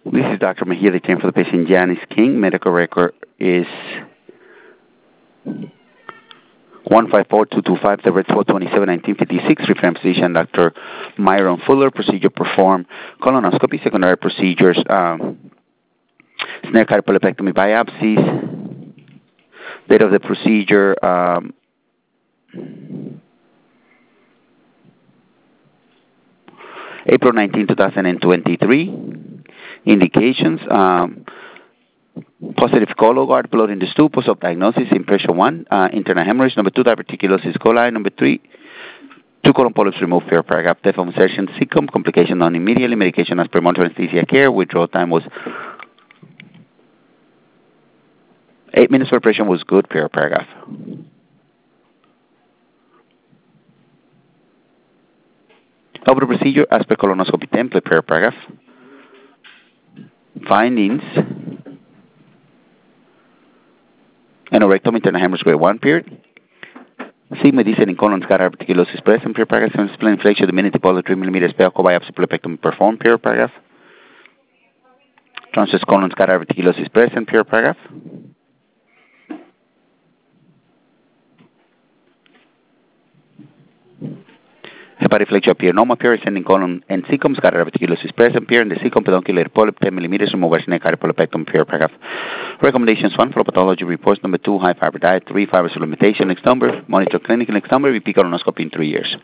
This is Dr. Mejia, the claim for the patient Janice King. Medical record is 154225, the red 427, 1956. Referring physician Dr. Myron Fuller. Procedure performed colonoscopy, secondary procedures, snare cardiopulmonectomy biopsies. Date of the procedure, April 19, 2023. Indications, positive Cologuard, blood in the stool, post-op diagnosis, impression 1, internal hemorrhage, number 2, diverticulosis coli, number 3, 2 colon polyps removed, per paragraph, death of insertion, cecum, complication done immediately, medication as per monitoring anesthesia care, withdrawal time was 8 minutes, preparation was good, per paragraph. Of the procedure, as per colonoscopy template, per paragraph. Findings: anorectum, internal hemorrhage grade 1, period. Sigma descending colon scatter arteriolysis present, per paragraph. Spleen inflection, diminutive polar 3 mm pelvic biopsy pulmonectomy performed, per paragraph. Transverse colon scatter arteriolysis present, per paragraph. Hepatic flexure appear normal, period. Ascending colon and cecum scatter arteriolysis present, period. And the cecum pedunculated polyp 10 mm removal snake cardiopulmonectomy, per paragraph. Recommendations: 1, follow pathology reports. Number 2, high fiber diet. 3, fiber supplementation. Next number, monitor clinical. Next number, repeat colonoscopy in 3 years.